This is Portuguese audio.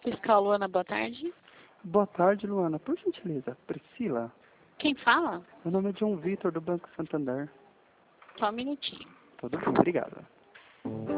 Fiscal Luana, boa tarde. Boa tarde, Luana. Por gentileza, Priscila? Quem fala? Meu nome é João Vitor, do Banco Santander. Só um minutinho. Tudo bem, obrigado.